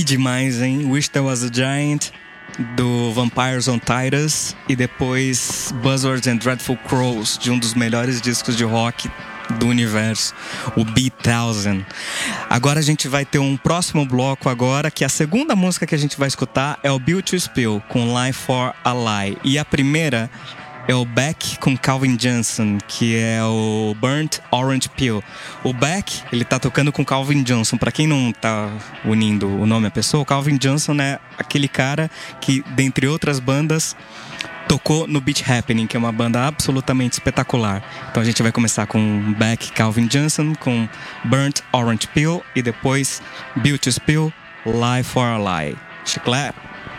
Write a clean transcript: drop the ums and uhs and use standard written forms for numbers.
Demais, hein? Wish There Was a Giant, do Vampires on Titans, e depois Buzzards and Dreadful Crows, de um dos melhores discos de rock do universo, o B-1000. Agora a gente vai ter um próximo bloco agora, que a segunda música que a gente vai escutar é o Built to Spill, com Lie for a Lie. E a primeira é o Beck com Calvin Johnson, que é o Burnt Orange Peel. O Beck, ele tá tocando com Calvin Johnson. Pra quem não tá unindo o nome à pessoa, o Calvin Johnson é aquele cara que, dentre outras bandas, tocou no Beach Happening, que é uma banda absolutamente espetacular. Então a gente vai começar com Beck, Calvin Johnson, com Burnt Orange Peel, e depois Built to Spill, Lie for a Lie. Chiclete.